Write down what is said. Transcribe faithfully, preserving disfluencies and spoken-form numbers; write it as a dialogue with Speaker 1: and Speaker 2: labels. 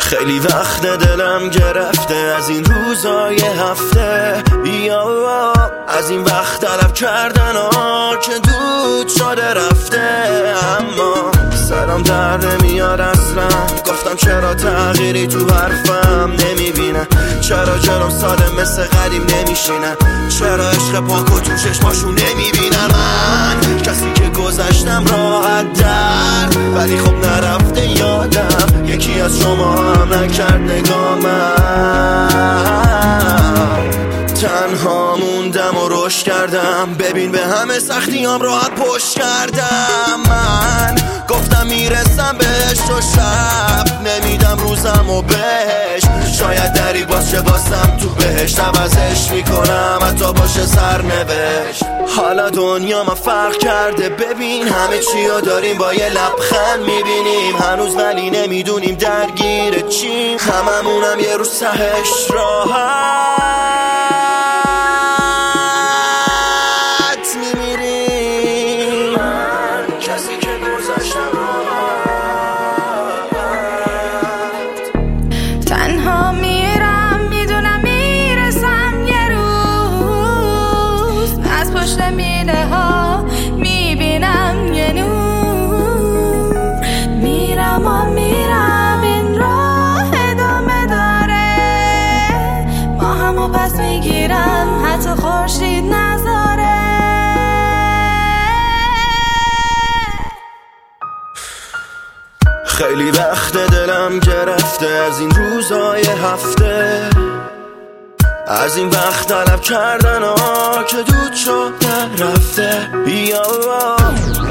Speaker 1: خیلی وقت دلم گرفته از این روزای هفته، یا از این وقت طلب کردن ها که دود شده رفته. اما سرم در نمیاد اصلا، گفتم چرا تغییری تو حرفم نمیبینه، چرا جلوم ساده مثل قدیم نمیشینه، چرا عشق پاک و تو چشماشون نمیبینم. من کسی که گذشتم راحت در، ولی خب نرفته یادم یکی از شما هم نکرد نگامم. تنها موندم و رشد کردم، ببین به همه سختیام راحت پشت کردم. من گفتم میرسم بهش و شب نمیدم روزم و بهش، شاید دری باشه باستم تو بهش، عوضش میکنم حتی باشه سرنوشت. حالا دنیا ما فرق کرده، ببین همه چی رو داریم با یه لبخند میبینیم هنوز، ولی نمیدونیم درگیر چیم، هممونم یه روز سهش راحت میمیریم. من کسی که گذاشتم
Speaker 2: تنها میرم میدونم میرسم یه روز، از پشت میله ها میبینم یه نور، میرم و میرم این راه ادامه داره، ما همو پس میگیرم حتی خورشید نذاره.
Speaker 1: خیلی وقت دلم گرفته از این روزای هفته، از این وقت طلب کردن ها که دود شده رفته، یا